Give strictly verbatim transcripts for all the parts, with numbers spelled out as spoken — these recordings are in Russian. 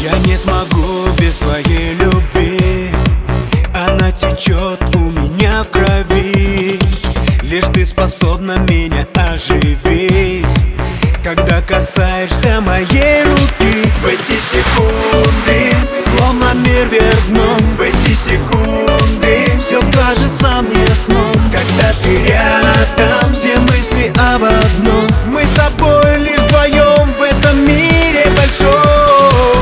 Я не смогу без твоей любви, она течет у меня в крови. Лишь ты способна меня оживить, когда касаешься моей руки. В эти секунды словно мир вверх дном, в эти секунды все кажется мне сном. Когда ты рядом, все мысли об одном. Мы с тобой лишь вдвоем в этом мире большом.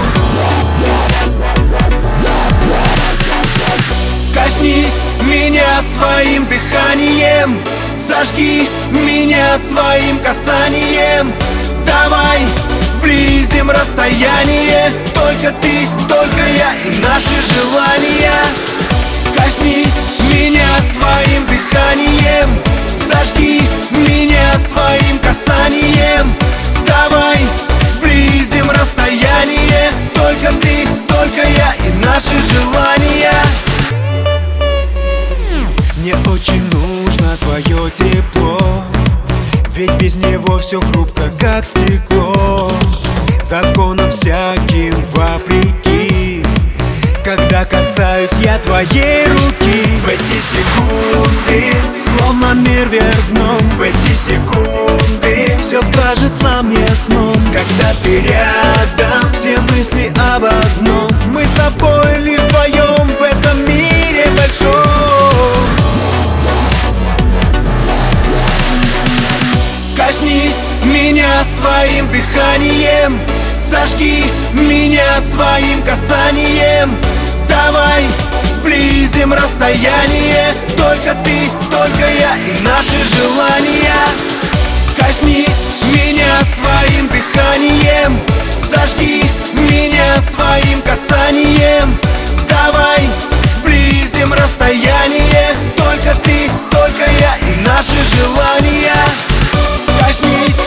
Коснись меня своим дыханием, зажги меня своим касанием. Давай сблизим расстояние, только ты, только я и наши желания. Коснись меня своим дыханием, зажги меня своим касанием. Давай сблизим расстояние, только ты, только я и наши желания. Мне очень нужно твое тепло, ведь без него все хрупко, как стекло. Законам всяким вопреки, когда касаюсь я твоей руки. В эти секунды словно мир вверх дном, в эти секунды все кажется мне сном. Когда ты рядом, все мысли об одном. Мы с тобой лишь вдвоем в этом мире большом. Коснись меня своим дыханием, зажги меня своим касанием. Давай сблизим расстояние, только ты, только я и наши желания. Коснись меня своим дыханием, зажги меня своим касанием. Давай сблизим расстояние, только ты, только я и наши желания. Коснись,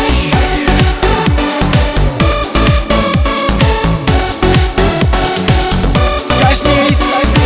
коснись,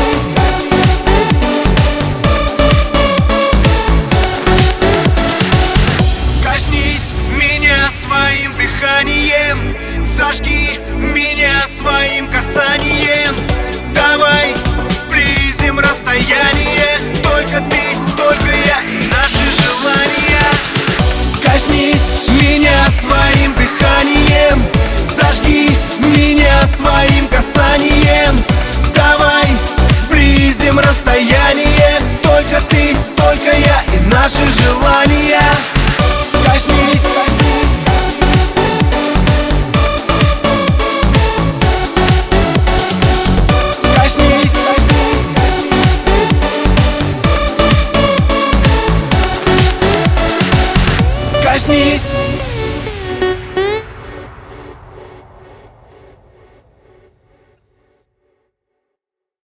коснись меня своим дыханием, зажги меня своим касанием. Давай сблизим расстояние, только ты, только я и наши желания. Коснись меня своим дыханием, зажги меня своим касанием. Давай сблизим расстояние, только ты, только я и наши желания. Коснись, коснись, коснись